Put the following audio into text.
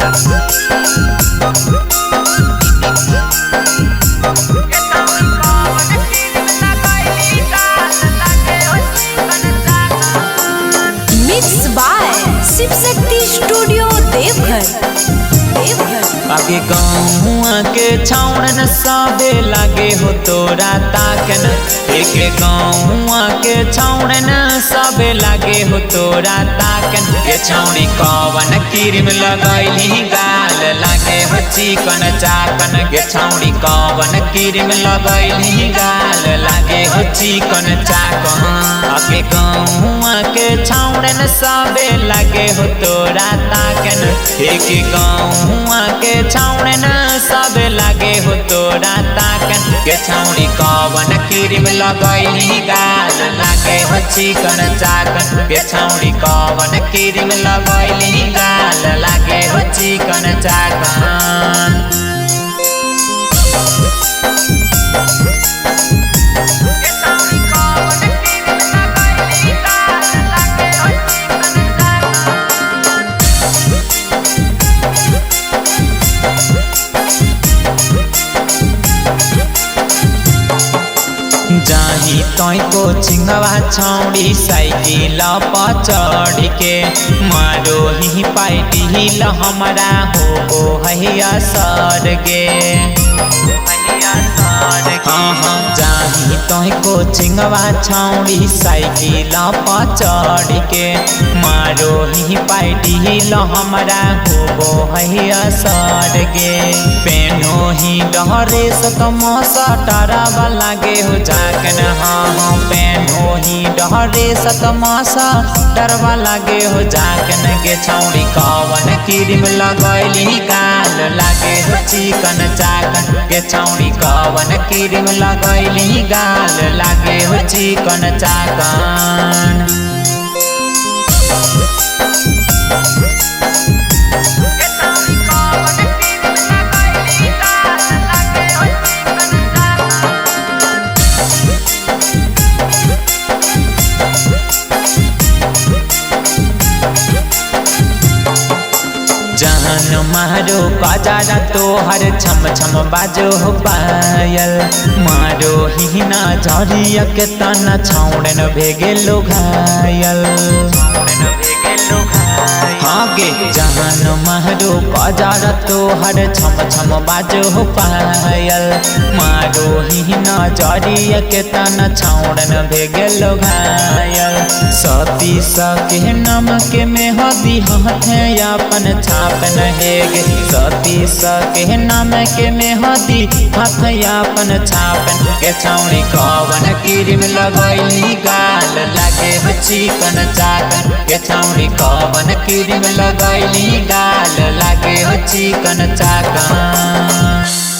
Mix by Shiv Shakti studio Deoghar. आगे गाँव के छाउन सबे लागे हो तोरा ताकन, एक गाँव के छाउन सबे लागे हो तोरा ताकन। ये छौड़ी कवन क्रीम लगैली गाल लागे हो चिकन चाकन, ये छौड़ी कवन क्रीम लगैली गाल लागे हो चिकन चाकन। आगे गाँव के छाउन सबे लागे हो तोरा ताकन, एक गाँव के छाउन सब लागे हो तोरा ताकन। के छौड़ी कवन क्रीम लगैली गाल लागे हो चिकन चाकन, के छौड़ी कवन क्रीम लगैली गाल लागे हो चिकन चाकन। जाही तोय कोचिंगवा छौड़ी साइकिल पर चढ़ के मारो ही पाइटी हिल हमरा हो हैया सर गे। हाँ जाही तोय कोचिंगवा छौड़ी साइकिल पर चढ़ के मारो ही पाइटी हिल हमरा हो हैया सर गे। पेनो ही डहरे सकमसा टारा लागे हो जाकन, हाँ पेनो ही डहरे सकमसा डरवा लागे हो जाकन। गे छौड़ी कवन क्रीम लगैली गाल लागे हो चिकन चाकन, गे छौड़ी कवन क्रीम लगैली गाल लागे हो चिकन चाकन। जहन मारो बाजारा तोहर छम छम बाजो हो पायल, मारो ही ना झरिया के तना छौड़न भेगे लो घायल। हाँ गे जहन मारो बाजारा तोहर छम छम बाजो हो पायल, मारो ही ना झरिया के तना छौड़न भेगे लो घायल। सती सके नम के में हदी हाथ अपन छापन हेगे, सती सके नाम के में हदी हाथ अपन छापन। के छौड़ी कवन क्रीम लगैली गाल लागे हो चिकन चाकन, के छौड़ी कवन क्रीम लगैली गाल लागे हो चिकन चाकन।